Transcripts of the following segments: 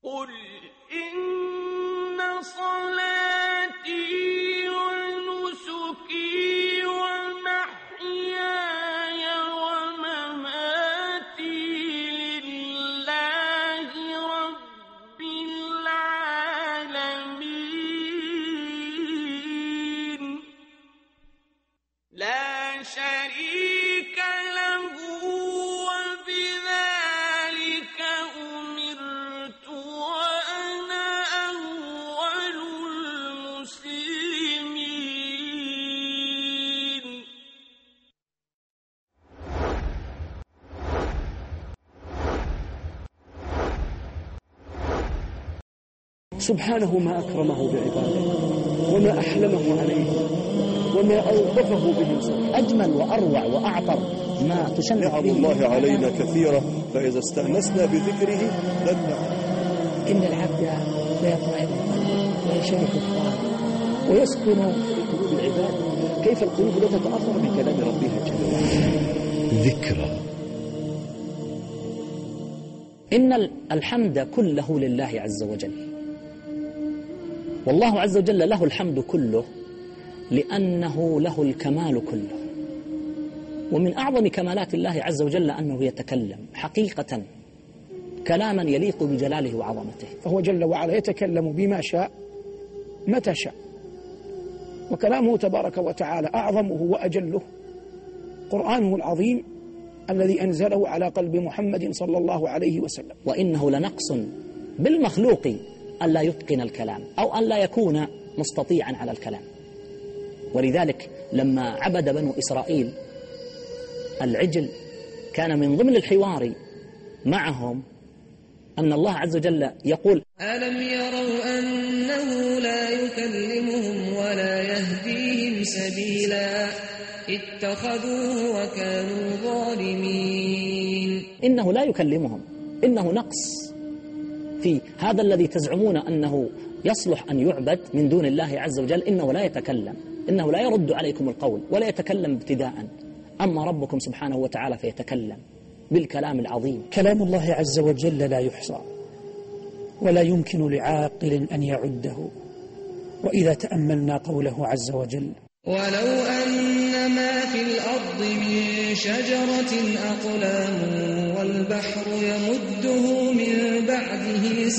قل إن صلاتي ونسكي ومحياي ومماتي لله رب العالمين لا شريك له وبذلك أمرت وأنا أول المسلمين. سبحانه ما أكرمه بعباده وما أحلمه عليه وما ألطفه به. أجمل وأروع وأعطر ما تشنع نعم الله علينا كثيرة، فإذا استأنسنا بذكره لن نعلم. إن العبد لا يطمئن وينشرح الطاعة ويسكن في قلوب العباد. كيف القلوب لا تتأثر بكلام ربها جل وعلا؟ ذكرى. إن الحمد كله لله عز وجل، والله عز وجل له الحمد كله لأنه له الكمال كله. ومن أعظم كمالات الله عز وجل أنه يتكلم حقيقة كلاما يليق بجلاله وعظمته، فهو جل وعلا يتكلم بما شاء متى شاء، وكلامه تبارك وتعالى أعظمه وأجله قرآنه العظيم الذي أنزله على قلب محمد صلى الله عليه وسلم. وإنه لنقص بالمخلوق ألا يتقن الكلام أو ألا يكون مستطيعا على الكلام. ولذلك لما عبد بنو إسرائيل العجل كان من ضمن الحوار معهم أن الله عز وجل يقول: ألم يروا أنه لا يكلمهم ولا يهديهم سبيلا اتخذوه وكانوا ظالمين. إنه لا يكلمهم، إنه نقص في هذا الذي تزعمون أنه يصلح أن يعبد من دون الله عز وجل. إنه لا يتكلم، إنه لا يرد عليكم القول ولا يتكلم ابتداء. أما ربكم سبحانه وتعالى فيتكلم بالكلام العظيم. كلام الله عز وجل لا يحصى ولا يمكن لعاقل أن يعده. وإذا تأملنا قوله عز وجل: ولو أن ما في الأرض من شجرة أقلام والبحر يمده من بعده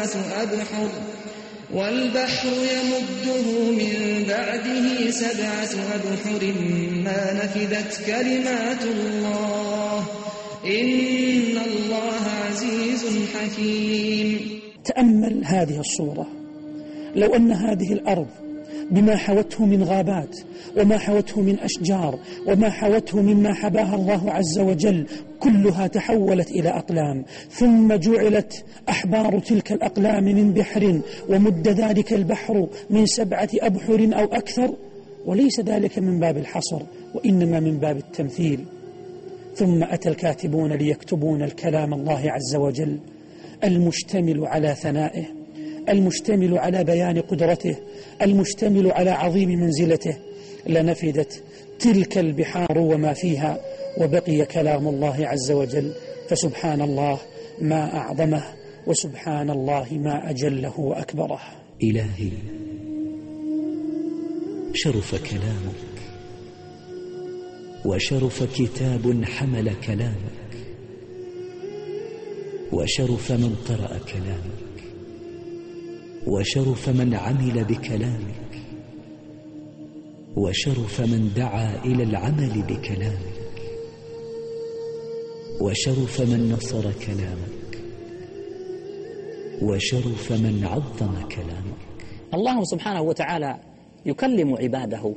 سبعة أبحر ما نفدت كلمات الله إن الله عزيز حكيم. تأمل هذه الصورة، لو أن هذه الأرض بما حوته من غابات وما حوته من أشجار وما حوته مما حباها الله عز وجل كلها تحولت إلى أقلام، ثم جعلت أحبار تلك الأقلام من بحر ومد ذلك البحر من 7 أبحر أو أكثر، وليس ذلك من باب الحصر وإنما من باب التمثيل. ثم أتى الكاتبون ليكتبون الكلام الله عز وجل المشتمل على ثنائه، المشتمل على بيان قدرته، المشتمل على عظيم منزلته، لنفدت تلك البحار وما فيها وبقي كلام الله عز وجل. فسبحان الله ما أعظمه، وسبحان الله ما أجله وأكبره. إلهي شرف كلامك، وشرف كتاب حمل كلامك، وشرف من قرأ كلامك، وشرف من عمل بكلامك، وشرف من دعا إلى العمل بكلامك، وشرف من نصر كلامك، وشرف من عظم كلامك. الله سبحانه وتعالى يكلم عباده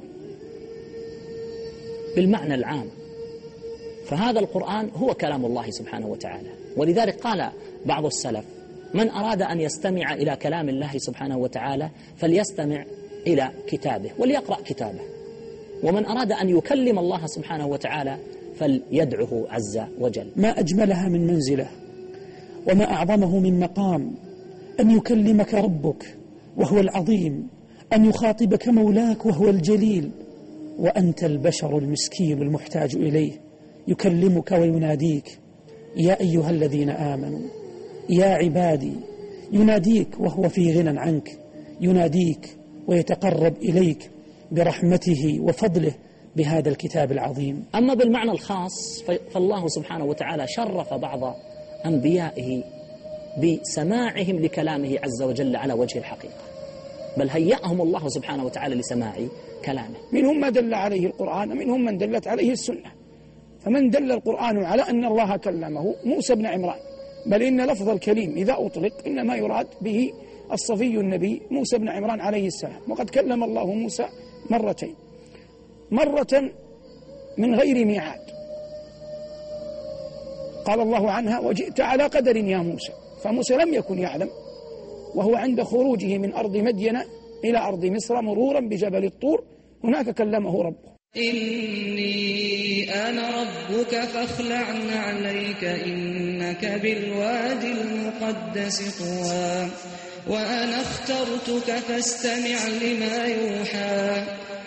بالمعنى العام، فهذا القرآن هو كلام الله سبحانه وتعالى. ولذلك قال بعض السلف: من أراد أن يستمع إلى كلام الله سبحانه وتعالى فليستمع إلى كتابه وليقرأ كتابه، ومن أراد أن يكلم الله سبحانه وتعالى فليدعه عز وجل. ما أجملها من منزله وما أعظمه من مقام، أن يكلمك ربك وهو العظيم، أن يخاطبك مولاك وهو الجليل، وأنت البشر المسكين المحتاج إليه، يكلمك ويناديك: يا أيها الذين آمنوا، يا عبادي، يناديك وهو في غنى عنك، يناديك ويتقرب إليك برحمته وفضله بهذا الكتاب العظيم. أما بالمعنى الخاص فالله سبحانه وتعالى شرف بعض أنبيائه بسماعهم لكلامه عز وجل على وجه الحقيقة، بل هيأهم الله سبحانه وتعالى لسماع كلامه. منهم ما دل عليه القرآن ومنهم من دلت عليه السنة. فمن دل القرآن على أن الله كلمه موسى بن عمران، بل إن لفظ الكليم إذا أطلق إنما يراد به الصفي النبي موسى بن عمران عليه السلام، وقد كلم الله موسى مرتين، مرة من غير ميعاد قال الله عنها وجئت على قدر يا موسى، فموسى لم يكن يعلم وهو عند خروجه من أرض مدين إلى أرض مصر مرورا بجبل الطور، هناك كلمه ربه. إني أنا ربك فاخلع عليك إنك بالوادي المقدس طوى وأنا اخترتك فاستمع لما يوحى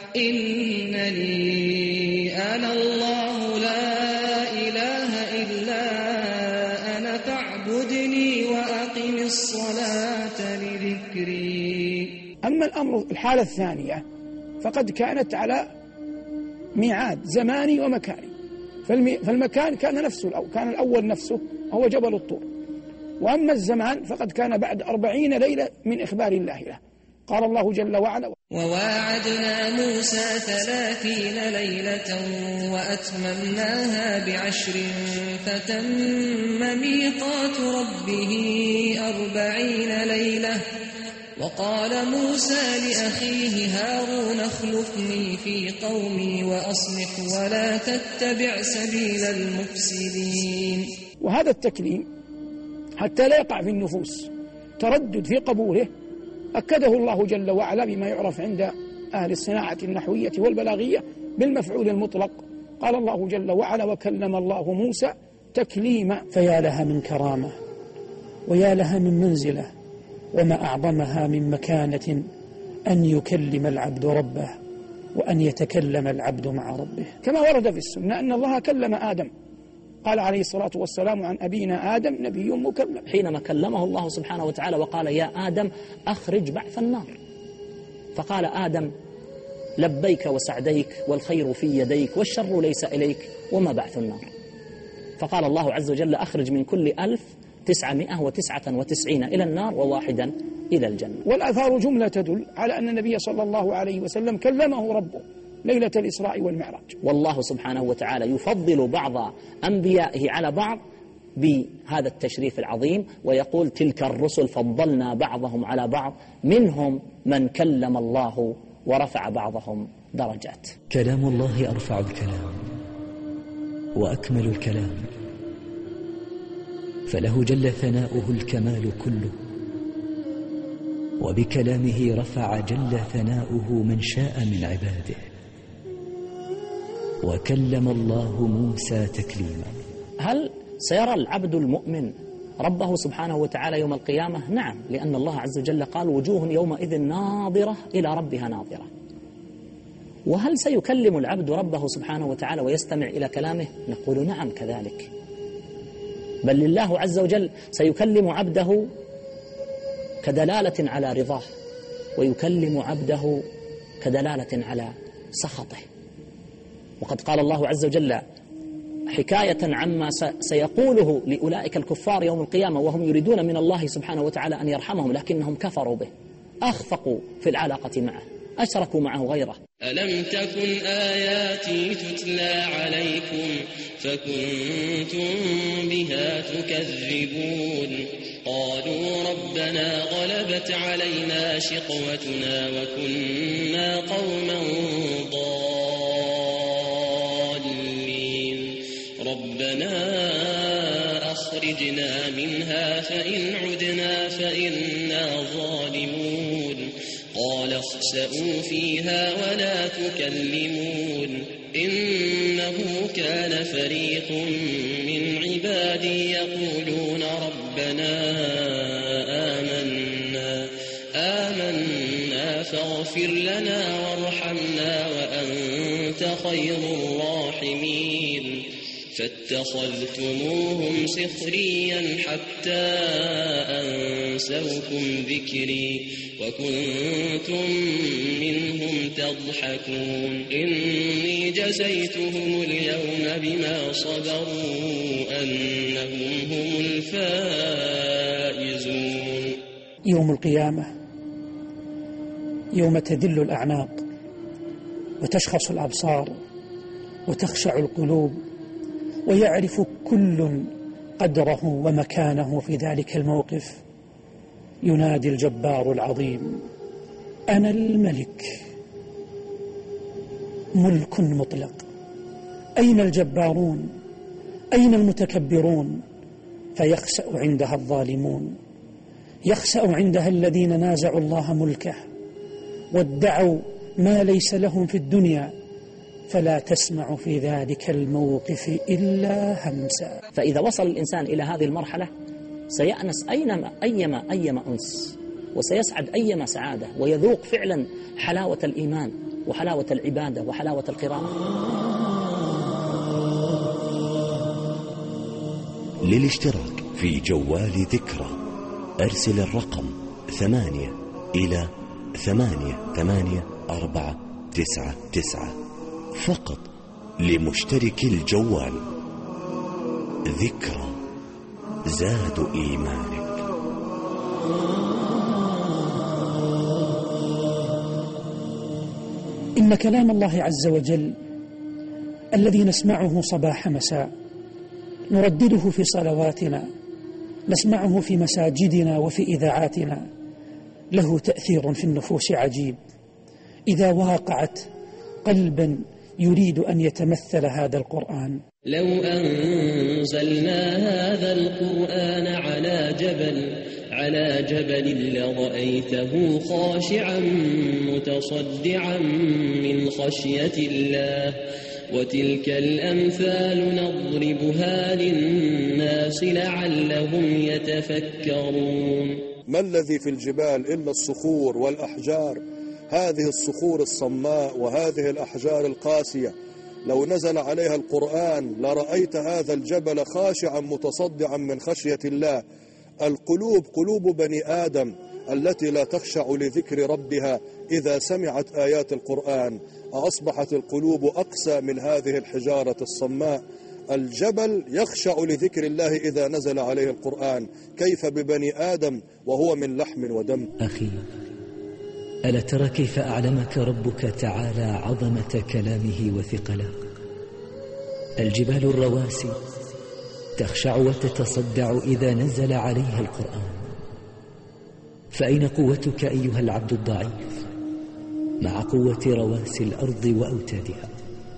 إنني أنا الله لا إله إلا أنا فاعبدني وأقم الصلاة لذكري. أما الحالة الثانية فقد كانت على ميعاد زماني ومكاني، فالمكان كان نفسه أو كان الأول نفسه هو جبل الطور، وأما الزمان فقد كان بعد 40 ليلة من إخبار الله له. قال الله جل وعلا وواعدنا موسى 30 ليلة وأتممناها ب10 فتم ميقات ربه 40 ليلة. وقال موسى لأخيه هارون اخلفني في قومي وأصلح ولا تتبع سبيل المفسدين. وهذا التكليم حتى لا يقع في النفوس تردد في قبوله أكده الله جل وعلا بما يعرف عند أهل الصناعة النحوية والبلاغية بالمفعول المطلق. قال الله جل وعلا وكلم الله موسى تكليما. فيا لها من كرامة ويا لها من منزلة وما أعظمها من مكانة أن يكلم العبد ربه وأن يتكلم العبد مع ربه. كما ورد في السنة أن الله كلم آدم، قال عليه الصلاة والسلام عن أبينا آدم نبي مكلم، حينما كلمه الله سبحانه وتعالى وقال يا آدم أخرج بعث النار، فقال آدم لبيك وسعديك والخير في يديك والشر ليس إليك وما بعث النار. فقال الله عز وجل أخرج من كل 1999 إلى النار وواحدا إلى الجنة. والآثار جملة تدل على أن النبي صلى الله عليه وسلم كلمه ربه ليلة الإسراء والمعراج. والله سبحانه وتعالى يفضل بعض أنبيائه على بعض بهذا التشريف العظيم، ويقول تلك الرسل فضلنا بعضهم على بعض منهم من كلم الله ورفع بعضهم درجات. كلام الله أرفع الكلام وأكمل الكلام، فله جل ثناؤه الكمال كله، وبكلامه رفع جل ثناؤه من شاء من عباده. وكلم الله موسى تكليما. هل سيرى العبد المؤمن ربه سبحانه وتعالى يوم القيامة؟ نعم، لأن الله عز وجل قال وجوه يومئذ ناظرة إلى ربها ناظرة. وهل سيكلم العبد ربه سبحانه وتعالى ويستمع إلى كلامه؟ نقول نعم كذلك، بل لله عز وجل سيكلم عبده كدلالة على رضاه، ويكلم عبده كدلالة على سخطه. وقد قال الله عز وجل حكاية عما سيقوله لأولئك الكفار يوم القيامة وهم يريدون من الله سبحانه وتعالى أن يرحمهم لكنهم كفروا به، أخفقوا في العلاقة معه، أشركوا معه غيره. ألم تكن آياتي تتلى عليكم فكنتم بها تكذبون قالوا ربنا غلبت علينا شقوتنا وكنا قوما ضالين ربنا أخرجنا منها فإن عدنا فإنا ظالمون قال اخسئوا فيها ولا تكلمون إنه كان فريق من عبادي يقولون ربنا آمنا فاغفر لنا وارحمنا وأنت خير الراحمين فاتخذتموهم سخريا حتى أنتم وأنسوكم ذكري وكنتم منهم تضحكون إني جزيتهم اليوم بما صبروا أنهم هم الفائزون. يوم القيامة يوم تذل الأعناق وتشخص الأبصار وتخشع القلوب ويعرف كل قدره ومكانه في ذلك الموقف، ينادي الجبار العظيم: أنا الملك، ملك مطلق. أين الجبارون؟ أين المتكبرون؟ فيخسأ عندها الظالمون، يخسأ عندها الذين نازعوا الله ملكه وادعوا ما ليس لهم في الدنيا، فلا تسمع في ذلك الموقف إلا همسا. فإذا وصل الإنسان إلى هذه المرحلة سيأنس أيما أنس، وسيسعد أيما سعادة، ويذوق فعلا حلاوة الإيمان وحلاوة العبادة وحلاوة القراءة. للاشتراك في جوال ذكرى أرسل الرقم 8 إلى 88499 فقط لمشترك الجوال. ذكرى زاد إيمانك. إن كلام الله عز وجل الذي نسمعه صباح مساء، نردده في صلواتنا، نسمعه في مساجدنا وفي إذاعاتنا، له تأثير في النفوس عجيب. إذا واقعت قلبا يريد أن يتمثل هذا القرآن. لو أنزلنا هذا القرآن على جبل لرأيته خاشعا متصدعا من خشية الله وتلك الأمثال نضربها للناس لعلهم يتفكرون. ما الذي في الجبال إلا الصخور والأحجار، هذه الصخور الصماء وهذه الأحجار القاسية، لو نزل عليها القرآن لرأيت هذا الجبل خاشعا متصدعا من خشية الله. القلوب قلوب بني آدم التي لا تخشع لذكر ربها إذا سمعت آيات القرآن، أصبحت القلوب أقسى من هذه الحجارة الصماء. الجبل يخشع لذكر الله إذا نزل عليه القرآن، كيف ببني آدم وهو من لحم ودم؟ أخي، ألا ترى كيف أعلمك ربك تعالى عظمة كلامه وثقله؟ الجبال الرواسي تخشع وتتصدع إذا نزل عليها القرآن. فأين قوتك أيها العبد الضعيف مع قوة رواسي الأرض وأوتادها؟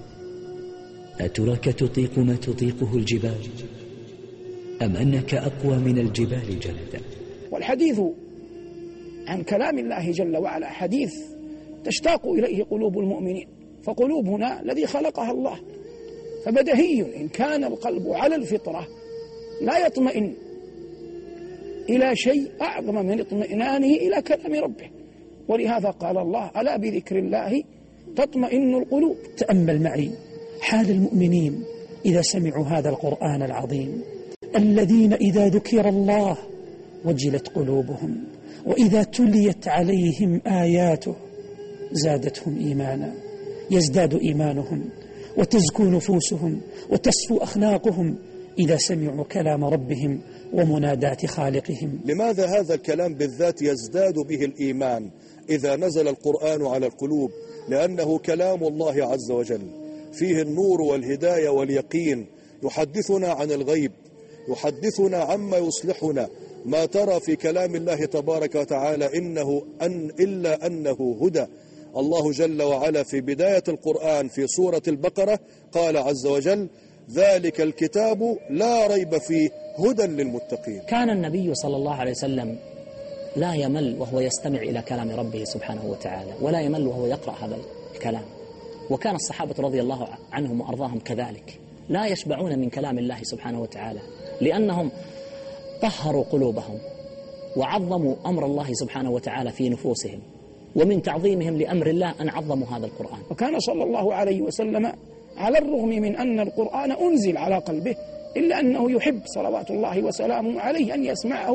أتراك تطيق ما تطيقه الجبال، أم أنك أقوى من الجبال جلدا؟ والحديث عن كلام الله جل وعلا حديث تشتاق إليه قلوب المؤمنين، فقلوبنا الذي خلقها الله، فبدهي إن كان القلب على الفطرة لا يطمئن إلى شيء أعظم من اطمئنانه إلى كلام ربه. ولهذا قال الله: ألا بذكر الله تطمئن القلوب. تأمل معي حال المؤمنين إذا سمعوا هذا القرآن العظيم، الذين إذا ذكر الله وجلت قلوبهم، وإذا تليت عليهم آياته زادتهم إيمانا، يزداد إيمانهم وتزكو نفوسهم وتصفو أخلاقهم إذا سمعوا كلام ربهم ومنادات خالقهم. لماذا هذا الكلام بالذات يزداد به الإيمان إذا نزل القرآن على القلوب؟ لأنه كلام الله عز وجل، فيه النور والهداية واليقين، يحدثنا عن الغيب، يحدثنا عما يصلحنا. ما ترى في كلام الله تبارك وتعالى إلا أنه هدى. الله جل وعلا في بداية القرآن في سورة البقرة قال عز وجل: ذلك الكتاب لا ريب فيه هدى للمتقين. كان النبي صلى الله عليه وسلم لا يمل وهو يستمع إلى كلام ربه سبحانه وتعالى، ولا يمل وهو يقرأ هذا الكلام. وكان الصحابة رضي الله عنهم وأرضاهم كذلك، لا يشبعون من كلام الله سبحانه وتعالى، لأنهم طهروا قلوبهم وعظموا أمر الله سبحانه وتعالى في نفوسهم، ومن تعظيمهم لأمر الله أن عظموا هذا القرآن. وكان صلى الله عليه وسلم على الرغم من أن القرآن أنزل على قلبه إلا أنه يحب صلوات الله وسلامه عليه أن يسمعه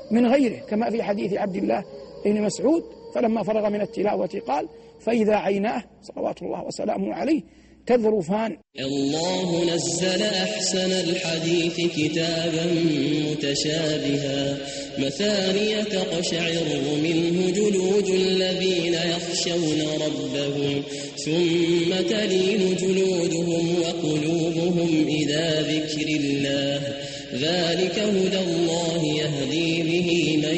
من غيره، كما في حديث عبد الله بن مسعود فلما فرغ من التلاوة قال: فإذا عيناه صلوات الله وسلامه عليه تذرفان. الله نزل أحسن الحديث كتابا متشابها مثانية تقشعر منه جلود الذين يخشون ربهم ثم تلين جلودهم وقلوبهم إلى ذكر الله ذلك هدى الله يهدي به من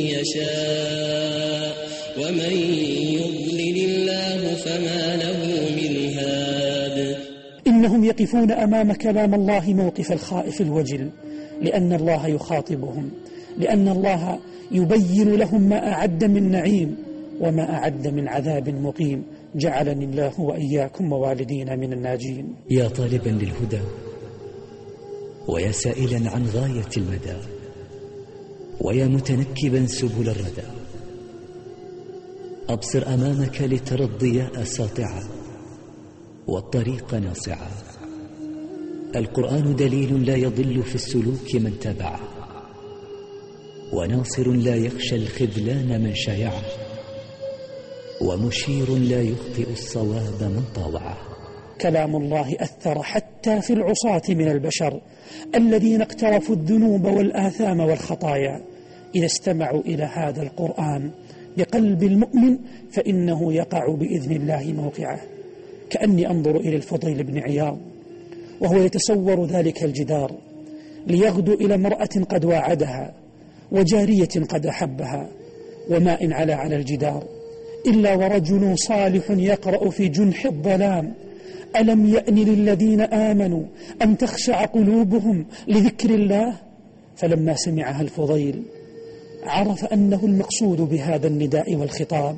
يشاء ومن يضلل الله فما له من هاد. إنهم يقفون أمام كلام الله موقف الخائف الوجل، لأن الله يخاطبهم، لأن الله يبين لهم ما أعد من نعيم وما أعد من عذاب مقيم. جعلني الله وإياكم ووالدينا من الناجين. يا طالبا للهدى ويا سائلا عن غاية المدى ويا متنكبا سبل الردى، أبصر أمامك لترى الضياء ساطعا والطريق ناصعا. القرآن دليل لا يضل في السلوك من تبعه، وناصر لا يخشى الخذلان من شايعه، ومشير لا يخطئ الصواب من طاوعه. كلام الله أثر حتى في العصاة من البشر الذين اقترفوا الذنوب والآثام والخطايا. إذا استمعوا إلى هذا القرآن بقلب المؤمن فإنه يقع بإذن الله موقعه. كأني أنظر إلى الفضيل بن عياض وهو يتصور ذلك الجدار ليغدو إلى امرأة قد واعدها وجارية قد أحبها، وماء على الجدار إلا ورجل صالح يقرأ في جنح الظلام: ألم يأن للذين آمنوا أن تخشع قلوبهم لذكر الله. فلما سمعها الفضيل عرف أنه المقصود بهذا النداء والخطاب،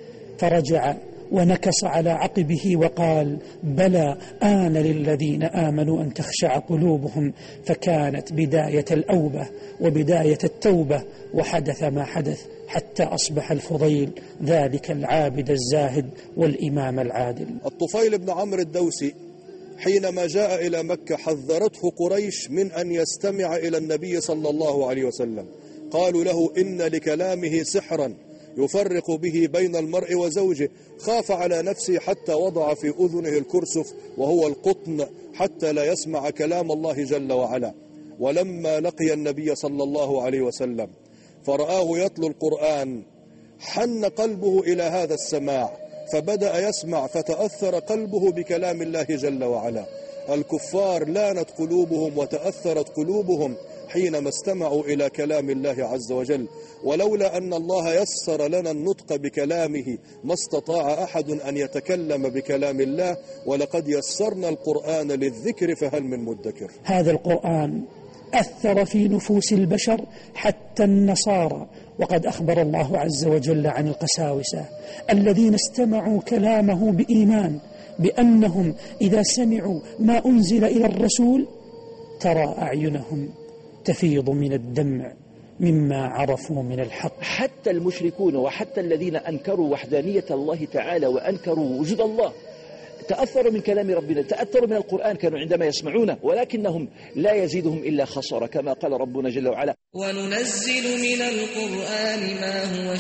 فرجع ونكص على عقبه وقال: بلى آن للذين آمنوا أن تخشع قلوبهم. فكانت بداية الأوبة وبداية التوبة، وحدث ما حدث حتى أصبح الفضيل ذلك العابد الزاهد والإمام العادل. الطفيل بن عمرو الدوسي حينما جاء إلى مكة حذرته قريش من أن يستمع إلى النبي صلى الله عليه وسلم. قالوا له: إن لكلامه سحرا يفرق به بين المرء وزوجه. خاف على نفسه حتى وضع في أذنه الكرسف وهو القطن حتى لا يسمع كلام الله جل وعلا. ولما لقي النبي صلى الله عليه وسلم فرآه يتلو القرآن حن قلبه إلى هذا السماع، فبدأ يسمع فتأثر قلبه بكلام الله جل وعلا. الكفار لانت قلوبهم وتأثرت قلوبهم حينما استمعوا إلى كلام الله عز وجل. ولولا أن الله يسر لنا النطق بكلامه ما استطاع أحد أن يتكلم بكلام الله، ولقد يسرنا القرآن للذكر فهل من مدكر. هذا القرآن أثر في نفوس البشر حتى النصارى، وقد أخبر الله عز وجل عن القساوسة الذين استمعوا كلامه بإيمان بأنهم إذا سمعوا ما أنزل إلى الرسول ترى أعينهم تفيض من الدمع مما عرفوا من الحق. حتى المشركون وحتى الذين أنكروا وحدانية الله تعالى وأنكروا وجود الله تأثروا من كلام ربنا، تأثروا من القرآن، كانوا عندما يسمعونه ولكنهم لا يزيدهم إلا خسارة، كما قال ربنا جل وعلا: وننزل من القرآن ما هو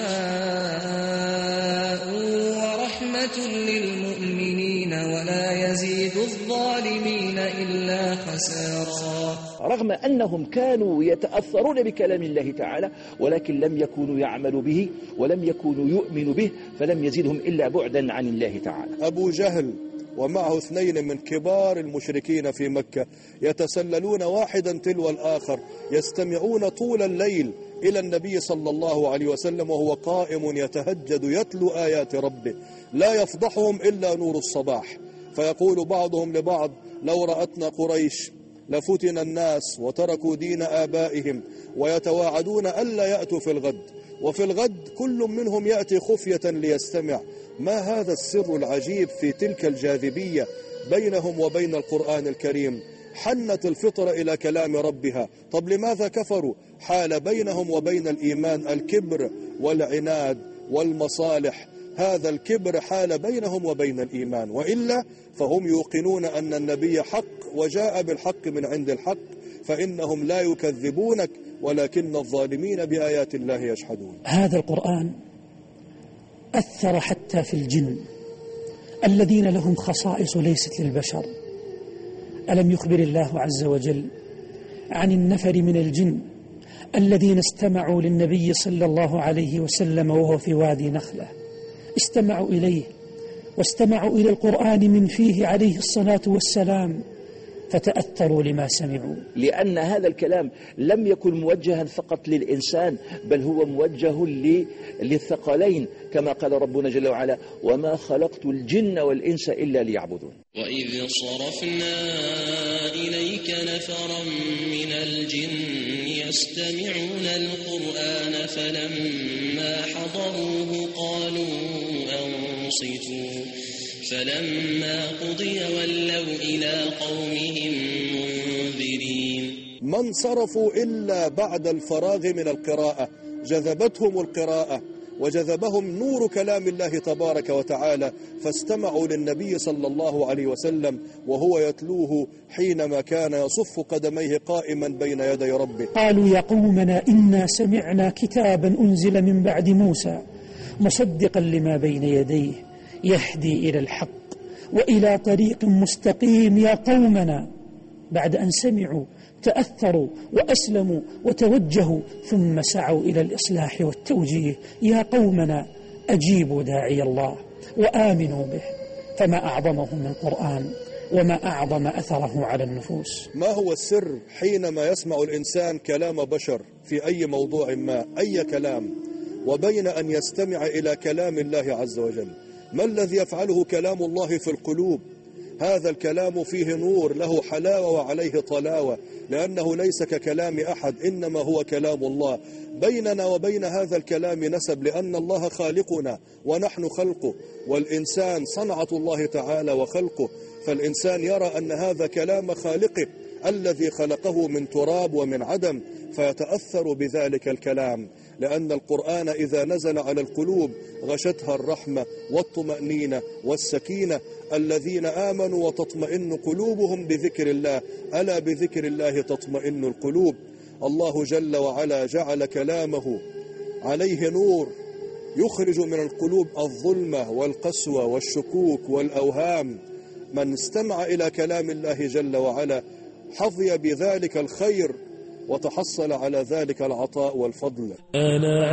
شفاء ورحمة للمؤمنين ولا يزيد الظالمين إلا خسارا. رغم أنهم كانوا يتأثرون بكلام الله تعالى ولكن لم يكونوا يعملوا به ولم يكونوا يؤمنوا به، فلم يزيدهم إلا بعدا عن الله تعالى. أبو جهل ومعه 2 من كبار المشركين في مكة يتسللون واحدا تلو الآخر، يستمعون طول الليل إلى النبي صلى الله عليه وسلم وهو قائم يتهجد يتلو آيات ربه، لا يفضحهم إلا نور الصباح. فيقول بعضهم لبعض: لو رأتنا قريش لفتن الناس وتركوا دين آبائهم، ويتواعدون ألا يأتوا في الغد، وفي الغد كل منهم يأتي خفية ليستمع. ما هذا السر العجيب في تلك الجاذبية بينهم وبين القرآن الكريم؟ حنت الفطرة إلى كلام ربها. طب لماذا كفروا؟ حال بينهم وبين الإيمان الكبر والعناد والمصالح. هذا الكبر حال بينهم وبين الإيمان، وإلا فهم يوقنون أن النبي حق وجاء بالحق من عند الحق، فإنهم لا يكذبونك ولكن الظالمين بآيات الله يجحدون. هذا القرآن أثر حتى في الجن الذين لهم خصائص ليست للبشر. ألم يخبر الله عز وجل عن النفر من الجن الذين استمعوا للنبي صلى الله عليه وسلم وهو في وادي نخلة، استمعوا إليه واستمعوا إلى القرآن من فيه عليه الصلاة والسلام، فتأثروا لما سمعوا، لأن هذا الكلام لم يكن موجها فقط للإنسان، بل هو موجه للثقلين، كما قال ربنا جل وعلا: وما خلقت الجن والإنس إلا ليعبدون. وإذ صرفنا إليك نفرا من الجن يستمعون القرآن فلما حضروه قالوا أنصتوا فلما قضي ولوا إلى قومهم منذرين. ما انصرفوا إلا بعد الفراغ من القراءة، جذبتهم القراءة وجذبهم نور كلام الله تبارك وتعالى، فاستمعوا للنبي صلى الله عليه وسلم وهو يتلوه حينما كان يصف قدميه قائما بين يدي ربه. قالوا يا قومنا إنا سمعنا كتابا أنزل من بعد موسى مصدقا لما بين يديه يهدي إلى الحق وإلى طريق مستقيم. يا قومنا، بعد أن سمعوا تأثروا وأسلموا وتوجهوا ثم سعوا إلى الإصلاح والتوجيه. يا قومنا أجيبوا داعي الله وآمنوا به، فما أعظمه من قرآن وما أعظم أثره على النفوس. ما هو السر حينما يسمع الإنسان كلام بشر في أي موضوع ما، أي كلام، وبين أن يستمع إلى كلام الله عز وجل؟ ما الذي يفعله كلام الله في القلوب؟ هذا الكلام فيه نور، له حلاوة وعليه طلاوة، لأنه ليس ككلام أحد، إنما هو كلام الله. بيننا وبين هذا الكلام نسب، لأن الله خالقنا ونحن خلقه، والإنسان صنعة الله تعالى وخلقه، فالإنسان يرى أن هذا كلام خالقه الذي خلقه من تراب ومن عدم، فيتأثر بذلك الكلام، لأن القرآن إذا نزل على القلوب غشتها الرحمة والطمأنينة والسكينة. الذين آمنوا وتطمئن قلوبهم بذكر الله، ألا بذكر الله تطمئن القلوب. الله جل وعلا جعل كلامه عليه نور يخرج من القلوب الظلمة والقسوة والشكوك والأوهام. من استمع إلى كلام الله جل وعلا حظي بذلك الخير وتحصل على ذلك العطاء والفضل. أنا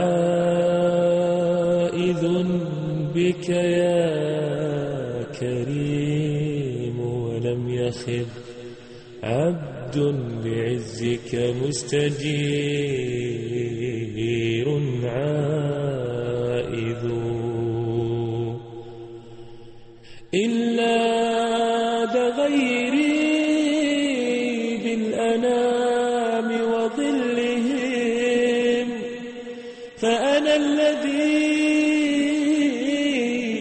عائذ بك يا كريم ولم يخب عبد بعزك مستجير عائذ إلا غيري بالأنام وظلهم فأنا الذي